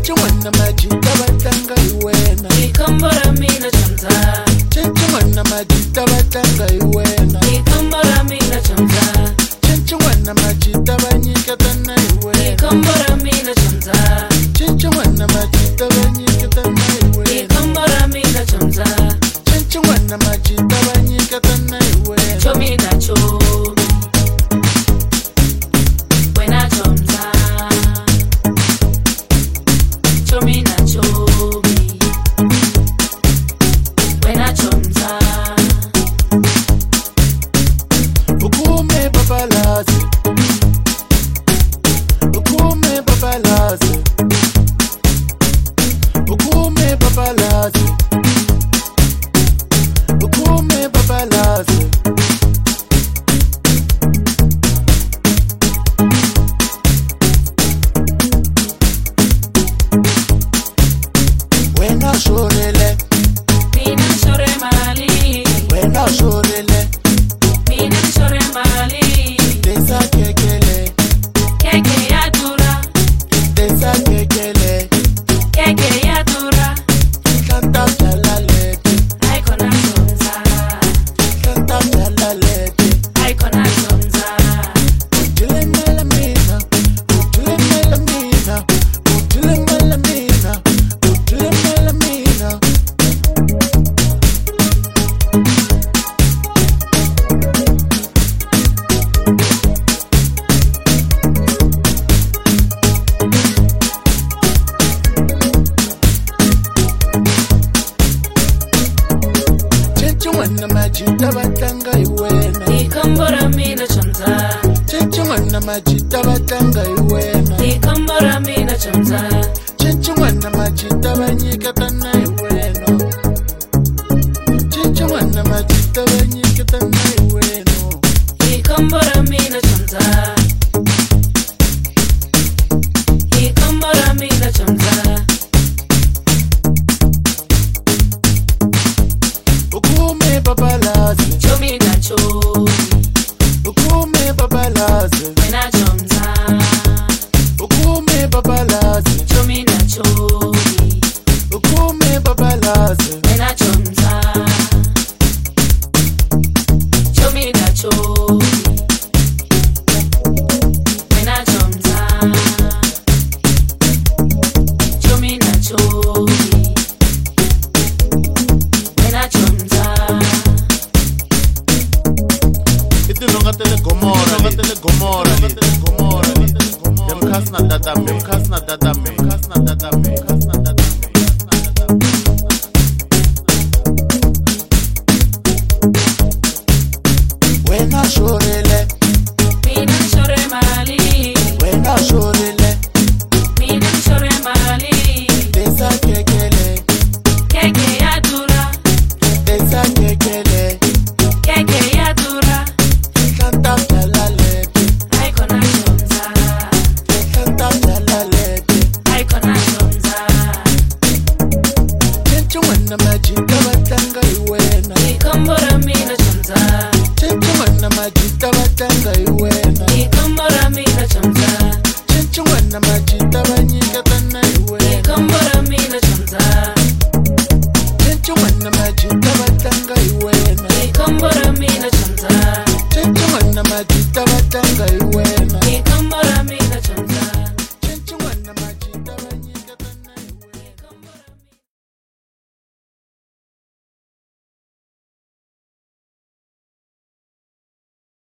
Chencho wana majita batanga iwena Ikambara mina chamza Chencho wana majita batanga iwena Ikambara mina chamza Chencho wana majita banyika tana iwena Ikambara mina chamza Chencho wana majita banyika tana iwena Ikambara mina chamza Chencho wana majita banyika tana iwena Chomi na chomi Wena chamza Chomi na chomi Wena chamza Ukume babalazi Ukume babalazi Ukume babalazi Ukume babalazi Wena shorele Mina shore mali Wena shorele Mina shore mali Desa kekele Keke ya dura Desa kekele Keke ya dura Kanta talalete Aikona zonza Kanta talalete Aikona zonza Utile melamina Utile melamina Utile melamina Utile melamina Chencho wana majita batanga iwena Ikambara mina chamza Chencho wana majita batanga iwena Ikambara mina chamza Chencho wana majita banyika tana iwena Chencho wana majita banyika tana iwena Ikambara mina chamza Ikambara mina chamza Ukume babalazi Chomi na chomi Ukume babalazi Wena chamza Ukume babalazi Chomi na chomi Ukume babalazi Wena chamza Chomi na chomi Wena chamza Chomi na chomi Wena chamza Itilonga tele gomora Dem kasna dadame Wena shorele Mina shore mali Wena shorele Mina shore mali Desa kekele Keke ya dura Desa kekele Keke ya dura Kanta talalete Aikona zonza Kanta talalete Aikona zonza Chencho wana majita batanga iwena Ikambara mina chamza Chencho wana majita batanga iwena Ikambara mina chamza Chencho wana majita banyika tana iwena Ikambara mina chamza Chencho wana majita batanga iwena Ikambara